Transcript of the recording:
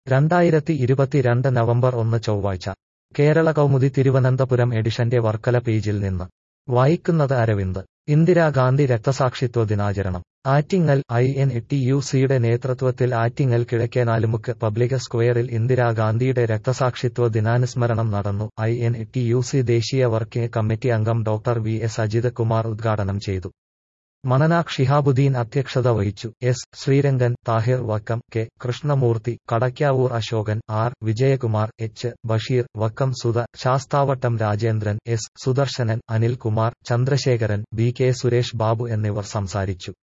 2022 November 1 ചൊവ്വാഴ്ച കേരള കൗമുദി തിരുവനന്തപുരം എഡിഷന്റെ വർക്കല പേജിൽ നിന്ന് വായിക്കുന്നത് അരവിന്ദ്. ഇന്ദിരാഗാന്ധി രക്തസാക്ഷിത്വ ദിനാചരണം ആറ്റിങ്ങൽ. INTUCയുടെ നേതൃത്വത്തിൽ ആറ്റിങ്ങൽ കിഴക്കേനാലുമുക്ക് പബ്ലിക് സ്ക്വയറിൽ ഇന്ദിരാഗാന്ധിയുടെ രക്തസാക്ഷിത്വ ദിനാനുസ്മരണം നടന്നു. INTUC ദേശീയ വർക്കിംഗ് കമ്മിറ്റി അംഗം ഡോക്ടർ VS അജിത് കുമാർ ഉദ്ഘാടനം ചെയ്തു. മണനാക്ക് ഷിഹാബുദ്ദീൻ അധ്യക്ഷത വഹിച്ചു. S. Sreerangan, Thahir Vakkom, K. Krishnamurthy, Kadakkavoor Ashokan, R. Vijayakumar, H. Basheer, Vakkom Sudha, Sasthavattam Rajendran, S. Sudarsanan, Anilkumar, Chandrasekharan, BK Suresh Babu എന്നിവർ സംസാരിച്ചു.